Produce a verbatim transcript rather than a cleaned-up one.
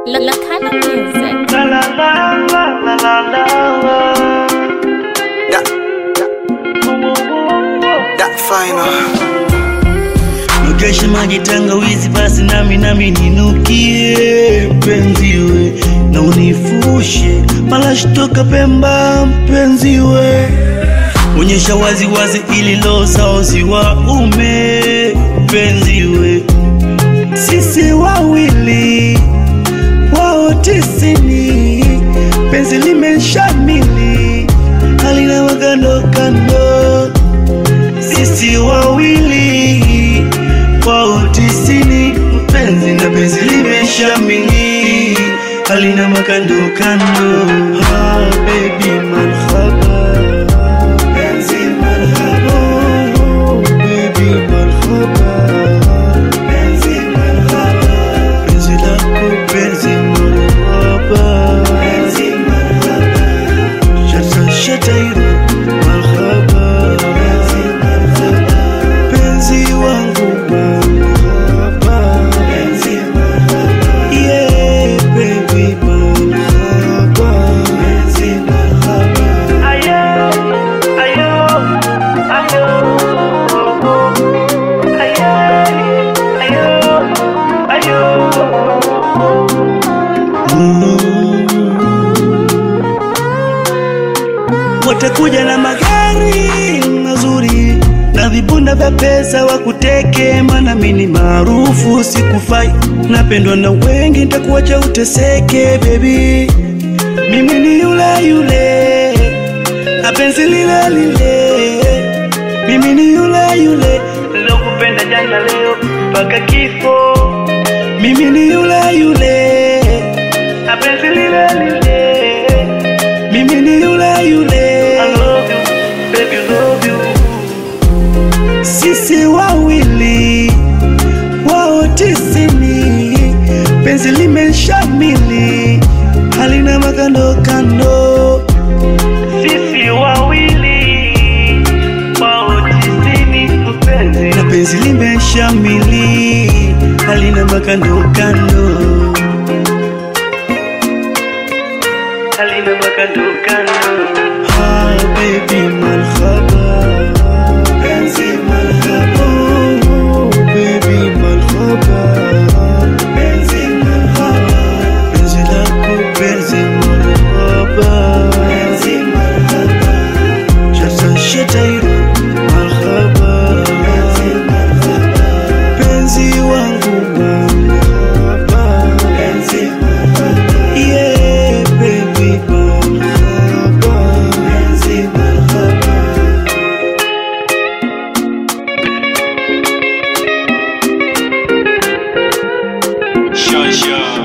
La La Kana Music. La la la la la la la la. That, that final. Nugeshe maji tangawizi basi nami nami ninukie mpenziwe, na unifushe malashi toka Pemba mpenziwe. Onyesha wazi wazi ili lo sauzi wa ume mpenziwe. Sisi wawili wao tisini, penzi limeshamili halina magando kando. Sisi wawili wao tisini, penzi na penzi limeshamili halina magando kando. Ah baby marhaba, penzi marhaba, oh, baby marhaba. Watakuja na magari mazuri na vibunda vya pesa wakuteke, maana mimi maarufu sikufai, napendwa na wengi, nitakuacha uteseke baby. Mimi ni yule yule na penzi lile lile, mimi ni yule yule nilokupenda jana leo mpaka kifo. Mimi ni yule yule na penzi lile lile, mimi ni yule yule. I love you, baby, love you. Sisi wawili wao tisini, penzi limeshamili halina magando kando. Sisi wawili wao tisini, penzi na penzi limeshamili halina magando kando, halina magando kando. Ah baby marhaba, penzi marhaba, oh, baby marhaba, penzi marhaba, penzi lako penzi marhaba, penzi marhaba, jasa shetairu marhaba, penzi marhaba, penzi wangu marhaba, penzi marhaba, yeah baby marhaba, penzi marhaba. Shasha